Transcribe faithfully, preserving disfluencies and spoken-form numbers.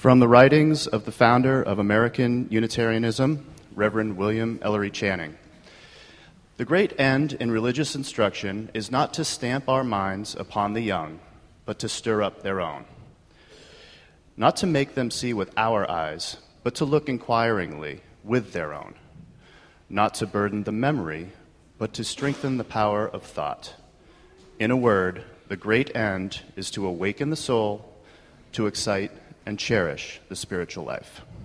From the writings of the founder of American Unitarianism, Reverend William Ellery Channing. The great end in religious instruction is not to stamp our minds upon the young, but to stir up their own. Not to make them see with our eyes, but to look inquiringly with their own. Not to burden the memory, but to strengthen the power of thought. In a word, the great end is to awaken the soul, to excite and cherish the spiritual life.